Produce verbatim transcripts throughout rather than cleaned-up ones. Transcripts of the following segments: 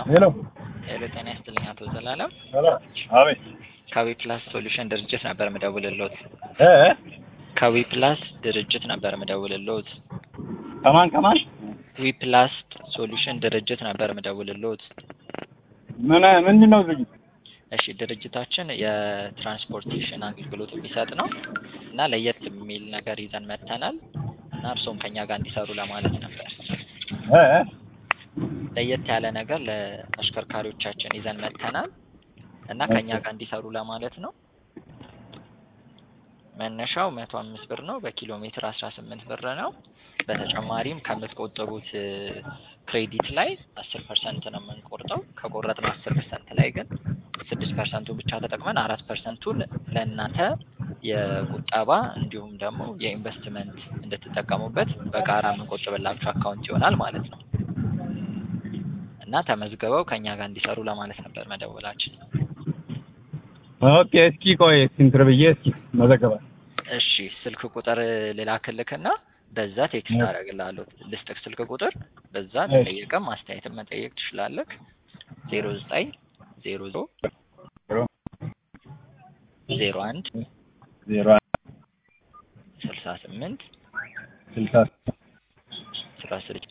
ሄሎ ሄሎ ጤና ይስጥልኝ አቶ ዘላለም። ሄሎ አቤት። ከዊ ፕላስ ሶሉሽን ድርጅት ነበር የምደውልልዎት። እ ከዊ ፕላስ ድርጅት ነበር የምደውልልዎት። ከማን ከማን? ዊ ፕላስ ሶሉሽን ድርጅት ነበር የምደውልልዎት። ምን ምንድነው ዝግጅት? እሺ ድርጅታችን የትራንስፖርቴሽን አገልግሎት የሚሰጥ ነው እና ለየት የሚል ነገር ይዘን መጥተናል እና እርስዎም ከኛ ጋር እንዲሰሩ ለማለት ነበር። እ ለየት ያለ ነገር ለአሽከርካሪዎቻችን ይዘን መጥተናል እና ከኛ ጋር እንዲሰሩ ለማለት ነው። መነሻው መቶ አምስት ብር ነው። በኪሎ ሜትር አስራ ስምንት ብር ነው። በተጨማሪም ከምትቆጥቡት ክሬዲት ላይ አስር ፐርሰንት ነው የምንቆርጠው። ከቆረጥነው አስር ፐርሰንት ላይ ግን ስድስት ፐርሰንቱን ብቻ ተጠቅመን አራት ፐርሰንቱን ለእናንተ የቁጠባ እንዲሁም ደግሞ የኢንቨስትመንት እንድትጠቀሙበት በጋራ የምንቆጥብላችሁ አካውንት ይሆናል ማለት ነው እና ተመዝግበው ከኛ ጋር እንዲሰሩ ለማለት ነበር መደወላችን። ኦኬ እስኪ ቆይ እንትን ብዬ እስኪ መዘገባ። እሺ ስልክ ቁጥር ልላክልክና በዛ ቴክስት አደርግልሃለሁ። ልስጥክ ስልክ ቁጥር በዛ ጠይቀም አስተያየትም መጠየቅ ትችላለህ። ዜሮ ዘጠኝ ዜሮ ዜሮ አንድ ዜሮ ስልሳ ስምንት ስልሳ አስራ ስድስት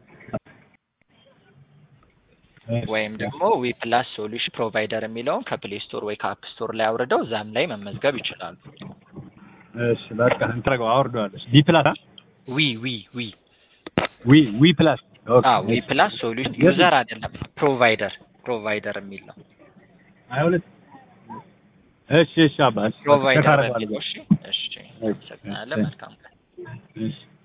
ወይም ደግሞ ዊ ፕላስ ሶሉሽን ፕሮቫይደር የሚለውን ከፕሌይ ስቶር ወይ ከአፕ ስቶር ላይ አውርደው ዛም ላይ መመዝገብ ይችላሉ። እሺ በቃ እንተረጋው አውርደዋለሽ። ቢ ፕላስ ዊ ዊ ዊ ዊ ዊ ፕላስ ኦኬ። አዎ ዊ ፕላስ ሶሉሽን ዩዘር አይደለም ፕሮቫይደር ፕሮቫይደር የሚል ነው። አይሁን እሺ እሺ አባ ፕሮቫይደር የሚለው እሺ እሺ። ሰጥናለ መልካም ቀን። እሺ